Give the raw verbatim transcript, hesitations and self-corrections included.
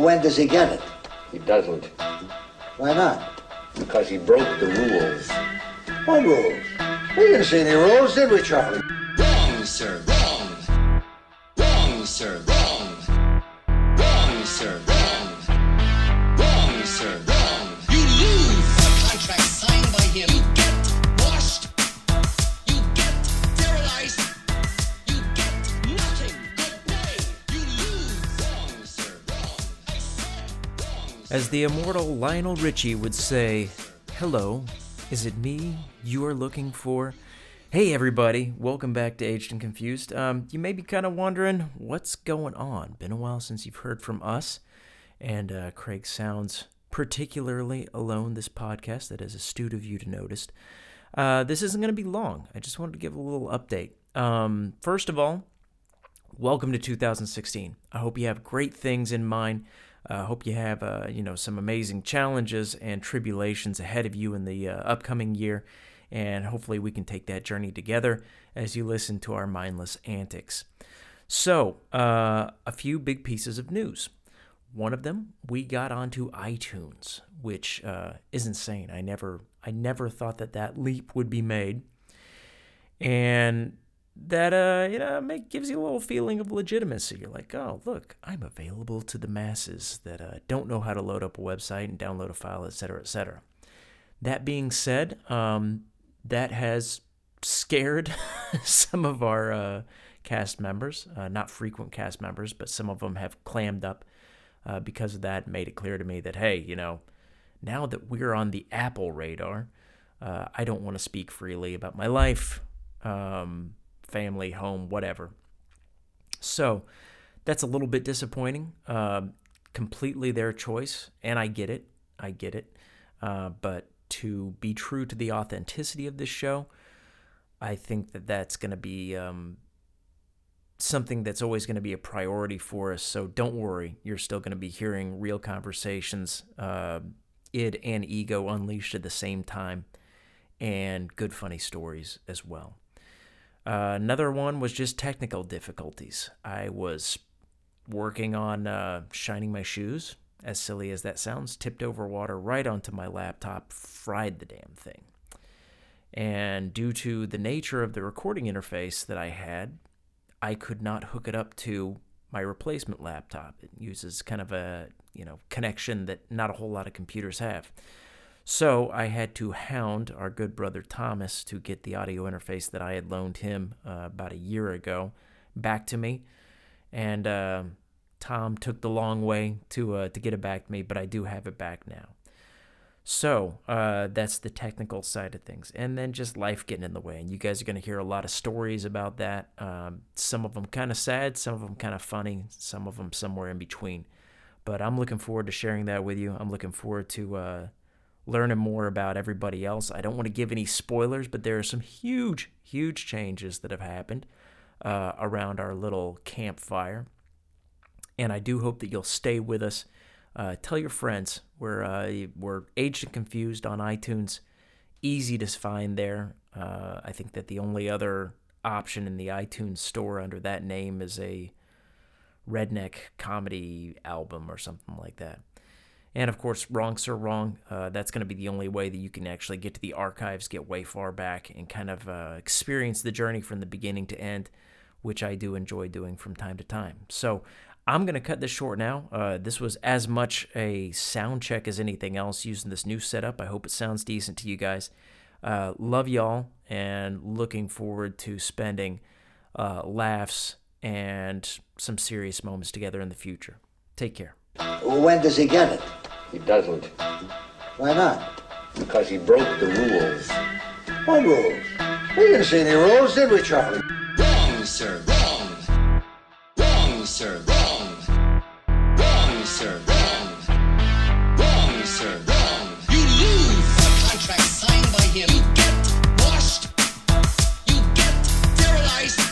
When does he get it? He doesn't. Why not? Because he broke the rules. What rules? We didn't see any rules, did we, Charlie? Wrong, sir, wrong. Wrong, sir, wrong. Wrong, sir, wrong. Wrong, sir, wrong. You lose a contract signed by him. You get washed. You get sterilized. You get nothing. Good day. You lose. Wrong, sir, wrong. I said wrong, sir. As the immortal Lionel Richie would say, hello, is it me you are looking for? Hey everybody, welcome back to Aged and Confused. Um, you may be kind of wondering what's going on. Been a while since you've heard from us, and uh, Craig sounds particularly alone this podcast. That is astute of you to notice. Uh, this isn't going to be long. I just wanted to give a little update. Um, first of all, welcome to two thousand sixteen. I hope you have great things in mind. I uh, hope you have uh, you know, some amazing challenges and tribulations ahead of you in the uh, upcoming year. And hopefully we can take that journey together as you listen to our mindless antics. So, uh, a few big pieces of news. One of them, we got onto iTunes, which uh, is insane. I never, I never thought that that leap would be made. And that, uh, you know, make, gives you a little feeling of legitimacy. You're like, oh, look, I'm available to the masses that uh, don't know how to load up a website and download a file, et cetera, et cetera. That being said, um, that has scared some of our uh, cast members, uh, not frequent cast members, but some of them have clammed up uh, because of that, made it clear to me that, hey, you know, now that we're on the Apple radar, uh, I don't want to speak freely about my life, um, family, home, whatever. So that's a little bit disappointing. Uh, completely their choice, and I get it. I get it. Uh, but to be true to the authenticity of this show, I think that that's going to be um, something that's always going to be a priority for us. So don't worry, you're still going to be hearing real conversations, uh, id and ego unleashed at the same time, and good funny stories as well. Uh, another one was just technical difficulties. I was working on uh, shining my shoes. As silly as that sounds, tipped over water right onto my laptop, fried the damn thing. And due to the nature of the recording interface that I had, I could not hook it up to my replacement laptop. It uses kind of a, you know, connection that not a whole lot of computers have. So I had to hound our good brother Thomas to get the audio interface that I had loaned him uh, about a year ago back to me. And, uh, Tom took the long way to uh, to get it back to me, but I do have it back now. So uh, that's the technical side of things. And then just life getting in the way. And you guys are going to hear a lot of stories about that. Um, some of them kind of sad, some of them kind of funny, some of them somewhere in between. But I'm looking forward to sharing that with you. I'm looking forward to uh, learning more about everybody else. I don't want to give any spoilers, but there are some huge, huge changes that have happened uh, around our little campfire. And I do hope that you'll stay with us. Uh, tell your friends. We're uh, we're Aged and Confused on iTunes. Easy to find there. Uh, I think that the only other option in the iTunes store under that name is a redneck comedy album or something like that. And, of course, Wrong Sir Wrong. Uh, that's going to be the only way that you can actually get to the archives, get way far back, and kind of uh, experience the journey from the beginning to end, which I do enjoy doing from time to time. So I'm going to cut this short now. Uh, this was as much a sound check as anything else using this new setup. I hope it sounds decent to you guys. Uh, love y'all, and looking forward to spending uh, laughs and some serious moments together in the future. Take care. When does he get it? He doesn't. Why not? Because he broke the rules. What rules? We didn't see any rules, did we, Charlie? Wrong, sir, wrong. Wrong, sir, wrong. Wrong, sir, wrong. Wrong, sir, wrong. You lose a contract signed by him. You get washed. You get sterilized.